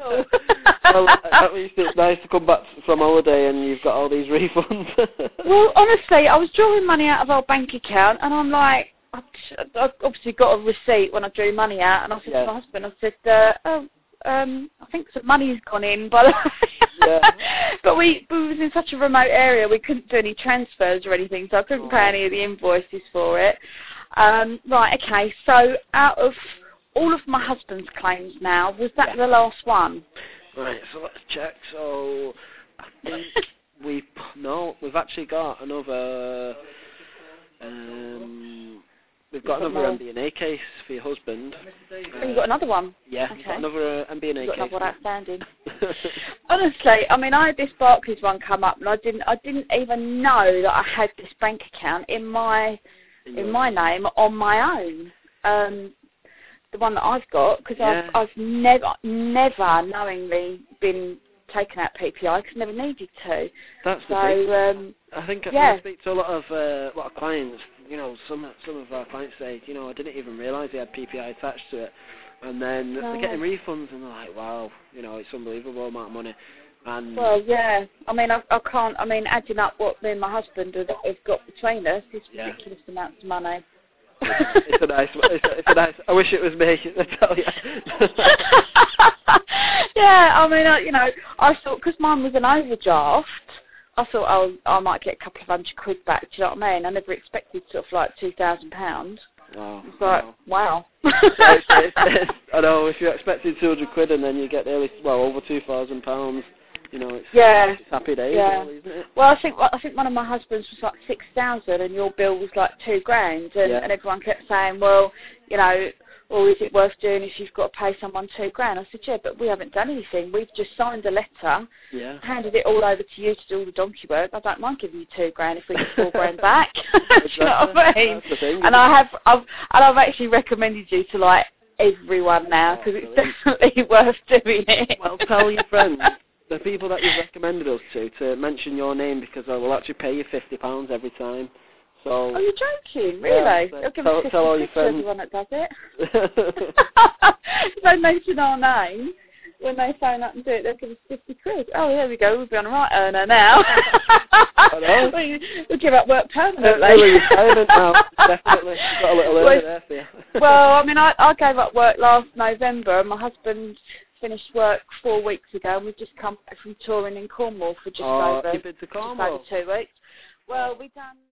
Well, at least it's nice to come back from holiday and you've got all these refunds. Well, honestly, I was drawing money out of our bank account, and I'm like, I obviously got a receipt when I drew money out, and I said to my husband, I said, I think some money's gone in, by the way. But we was in such a remote area, we couldn't do any transfers or anything, so I couldn't pay any of the invoices for it. Right, okay, so out of all of my husband's claims now, was that the last one? Right, so let's check. So I think we've actually got another we've got another MBNA case for your husband. Oh, you got another one? Yeah, okay. You've got another MBNA case. Got another one outstanding. Honestly, I mean, I had this Barclays one come up, and I didn't even know that I had this bank account in my name on my own. The one that I've got, because I've never knowingly been taken out PPI because I never needed to. That's the thing. I think I speak to a lot of clients. You know, some of our clients say, you know, I didn't even realise they had PPI attached to it, and then they're getting refunds, and they're like, wow, you know, it's unbelievable amount of money. And well, yeah, I mean, I can't. I mean, adding up what me and my husband have got between us is ridiculous amounts of money. It's a nice. I wish it was me. I tell you. Yeah, I mean, I thought because mine was an overdraft, I thought I might get a couple of £100 back. Do you know what I mean? I never expected sort of like £2,000. Wow. It's like, wow. I know, if you're expecting £200 and then you get nearly over £2,000. You know, it's happy days, really, isn't it? Well, I think one of my husband's was like 6,000, and your bill was like £2,000, and everyone kept saying, well, you know, or is it worth doing if you've got to pay someone £2,000? I said, yeah, but we haven't done anything. We've just signed a letter, handed it all over to you to do all the donkey work. I don't mind giving you £2,000 if we get £4,000 back. Do you know what I mean? That's the thing, and I've actually recommended you to like everyone now because it's definitely worth doing it. Well, tell your friends. The people that you've recommended us to mention your name because I will actually pay you £50 every time. So. Oh, you're joking? Really? Yeah, so tell all your friends. To everyone that does it. If they mention our name, when they phone up and do it, they'll give us £50. Oh, there we go. We'll be on a right earner now. I know. We'll give up work permanently. Early retirement now, definitely. You've got a little earner there for you. Well, I mean, I gave up work last November, and my husband finished work 4 weeks ago, and we've just come back from touring in Cornwall for just over 2 weeks. Well, we done.